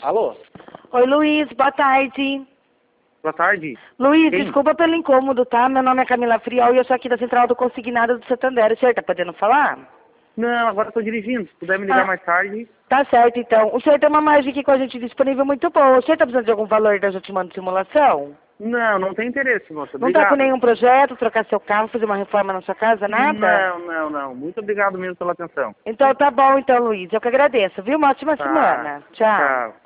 Alô? Oi, Luiz, boa tarde. Boa tarde. Luiz, Quem? desculpa pelo incômodo, tá? Meu nome é Camila Friol e eu sou aqui da Central do Consignado do Santander. O senhor tá podendo falar? Não, agora estou dirigindo. Se puder me ligar mais tarde. Tá certo, então. O senhor tem uma margem aqui com a gente disponível muito boa. O senhor tá precisando de algum valor da gente manda simulação? Não, não tem interesse, moça. Não tá com Obrigado. nenhum projeto, trocar seu carro, fazer uma reforma na sua casa, nada? Não. Muito obrigado mesmo pela atenção. Então tá bom, então, Luiz. Eu que agradeço, viu? Uma ótima Tá. semana. Tchau. Tchau.